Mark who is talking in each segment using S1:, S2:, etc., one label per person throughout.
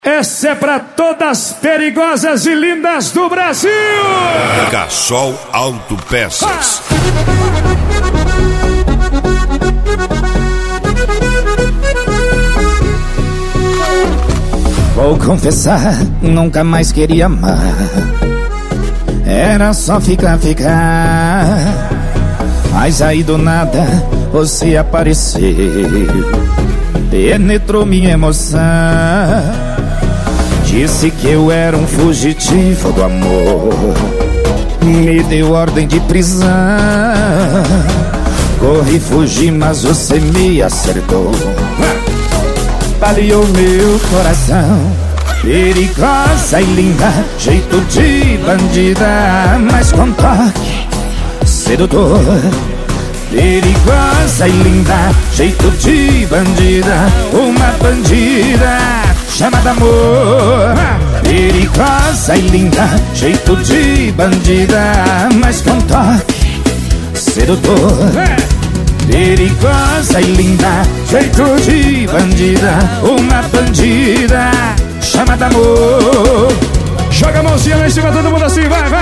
S1: Essa é pra todas perigosas e lindas do Brasil!
S2: Cassol Autopeças.
S3: Vou confessar, nunca mais queria amar. Era só ficar. Mas aí do nada você apareceu, penetrou minha emoção. Disse que eu era um fugitivo do amor, me deu ordem de prisão. Corri, fugi, mas você me acertou, baleou meu coração. Perigosa e linda, jeito de bandida, mas com toque sedutor. Perigosa e linda, jeito de bandida, uma bandida chamada amor. Perigosa e linda, jeito de bandida, mas com toque sedutor. Perigosa e linda, jeito de bandida, uma bandida chamada amor.
S1: Joga a mãozinha lá em cima, todo mundo assim, vai!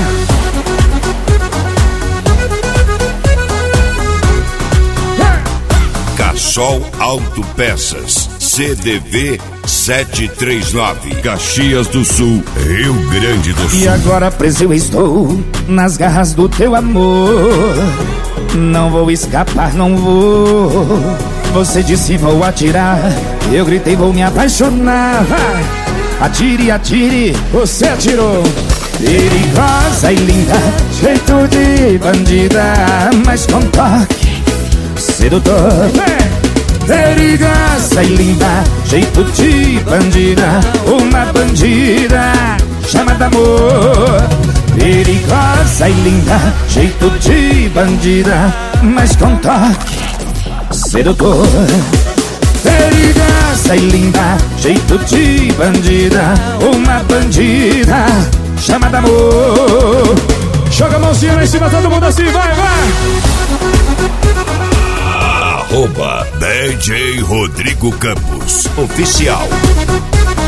S2: Cassol Autopeças, CDV 739, Caxias do Sul, Rio Grande do Sul.
S3: E agora preso eu estou nas garras do teu amor. Não vou escapar, não vou. Você disse vou atirar, eu gritei vou me apaixonar. Atire, atire, você atirou. Perigosa e linda, jeito de bandida, mas com toque sedutor. Perigosa e linda, jeito de bandida, uma bandida chamada amor. Perigosa e linda, jeito de bandida, mas com toque sedutor. Perigosa e linda, jeito de bandida, uma bandida chamada amor.
S1: Joga a mãozinha lá em cima, todo mundo assim, vai!
S2: @DJ Rodrigo Campos Oficial.